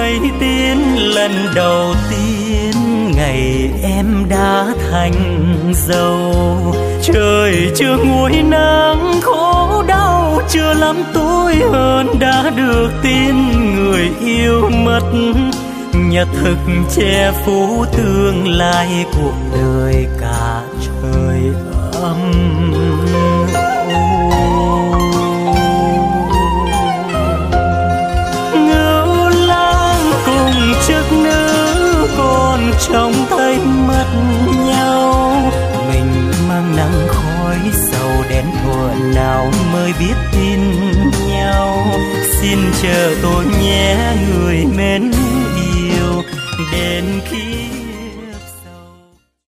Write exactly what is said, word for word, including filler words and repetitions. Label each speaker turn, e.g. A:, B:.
A: mây tiến lần đầu tiên ngày em đã thành dâu. Trời chưa nguôi nắng khổ đau, chưa lắm tuổi hơn đã được tin người yêu mất. Nhật thực che phủ tương lai cuộc đời cả trời âm. Ngưu lang cùng chức nữ còn trông thấy mất nhau. Mình mang nắng khói sầu đen thuở nào mới biết tin nhau. Xin chờ tôi nhé người mến